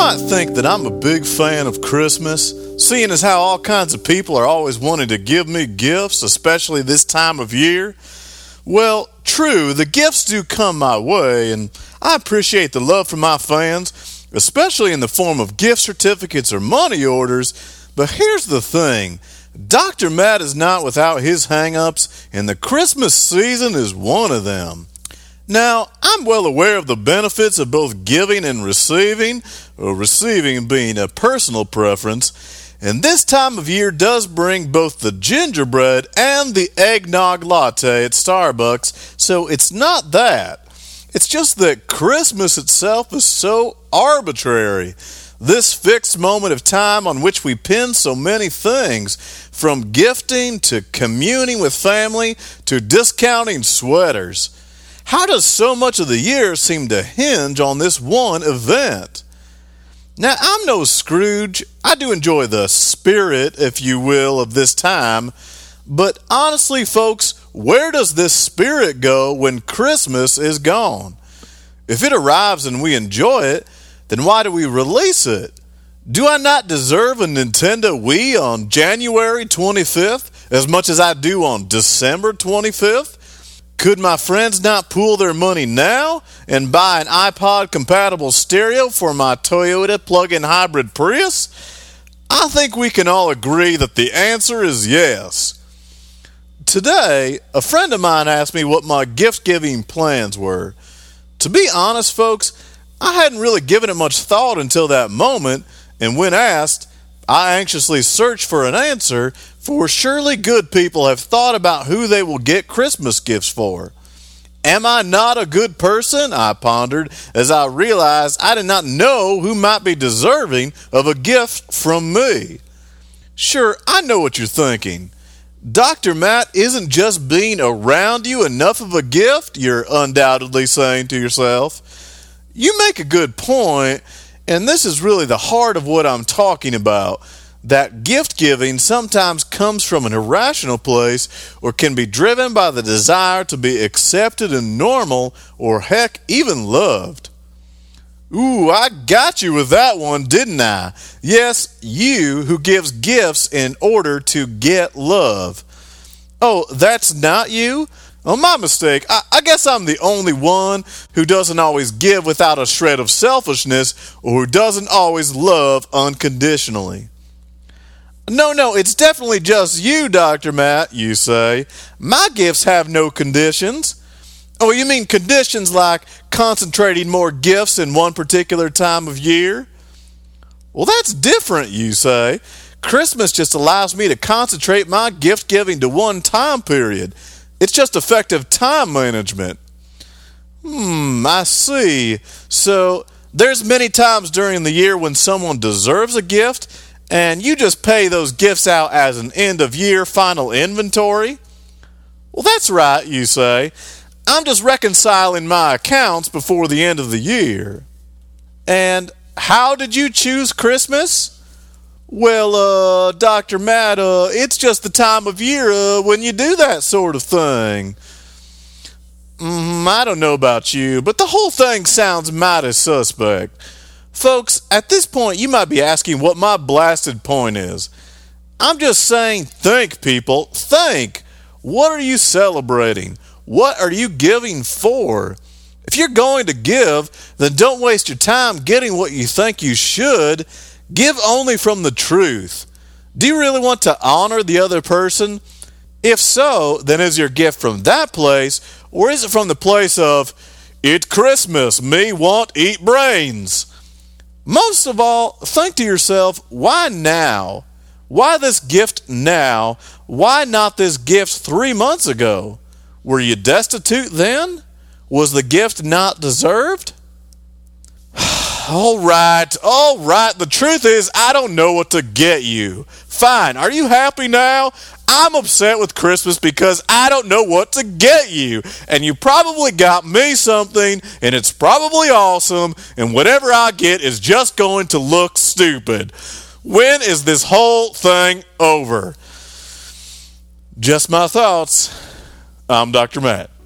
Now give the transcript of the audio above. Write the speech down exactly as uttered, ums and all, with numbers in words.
might think that I'm a big fan of Christmas, seeing as how all kinds of people are always wanting to give me gifts, especially this time of year. Well, true, the gifts do come my way, and I appreciate the love from my fans, especially in the form of gift certificates or money orders. But here's the thing. Doctor Matt is not without his hang-ups, and the Christmas season is one of them. Now, I'm well aware of the benefits of both giving and receiving, or receiving being a personal preference, and this time of year does bring both the gingerbread and the eggnog latte at Starbucks, so it's not that. It's just that Christmas itself is so arbitrary. This fixed moment of time on which we pin so many things, from gifting to communing with family to discounting sweaters. How does so much of the year seem to hinge on this one event? Now, I'm no Scrooge. I do enjoy the spirit, if you will, of this time. But honestly, folks, where does this spirit go when Christmas is gone? If it arrives and we enjoy it, then why do we release it? Do I not deserve a Nintendo Wii on January twenty-fifth as much as I do on December twenty-fifth? Could my friends not pool their money now and buy an iPod-compatible stereo for my Toyota plug-in hybrid Prius? I think we can all agree that the answer is yes. Today, a friend of mine asked me what my gift-giving plans were. To be honest, folks, I hadn't really given it much thought until that moment, and when asked, I anxiously searched for an answer, for surely good people have thought about who they will get Christmas gifts for. Am I not a good person? I pondered as I realized I did not know who might be deserving of a gift from me. Sure, I know what you're thinking. Doctor Matt isn't just being around you enough of a gift, you're undoubtedly saying to yourself. You make a good point, and this is really the heart of what I'm talking about. That gift giving sometimes comes from an irrational place or can be driven by the desire to be accepted and normal, or heck, even loved. Ooh, I got you with that one, didn't I? Yes, you who gives gifts in order to get love. Oh, that's not you? Oh, my mistake. I, I guess I'm the only one who doesn't always give without a shred of selfishness, or who doesn't always love unconditionally. No, no, it's definitely just you, Doctor Matt, you say. My gifts have no conditions. Oh, you mean conditions like concentrating more gifts in one particular time of year? Well, that's different, you say. Christmas just allows me to concentrate my gift giving to one time period. It's just effective time management. Hmm, I see. So there's many times during the year when someone deserves a gift, and you just pay those gifts out as an end-of-year final inventory? Well, that's right, you say. I'm just reconciling my accounts before the end of the year. And how did you choose Christmas? Well, uh, Doctor Matt, uh, it's just the time of year uh, when you do that sort of thing. Mm, I don't know about you, but the whole thing sounds mighty suspect. Folks, at this point, you might be asking what my blasted point is. I'm just saying, think, people, think. What are you celebrating? What are you giving for? If you're going to give, then don't waste your time getting what you think you should. Give only from the truth. Do you really want to honor the other person? If so, then is your gift from that place, or is it from the place of, it's Christmas, me want eat brains? Most of all, think to yourself, why now? Why this gift now? Why not this gift three months ago? Were you destitute then? Was the gift not deserved? All right, all right. The truth is, I don't know what to get you. Fine, are you happy now? I'm upset with Christmas because I don't know what to get you. And you probably got me something, and it's probably awesome, and whatever I get is just going to look stupid. When is this whole thing over? Just my thoughts. I'm Doctor Matt.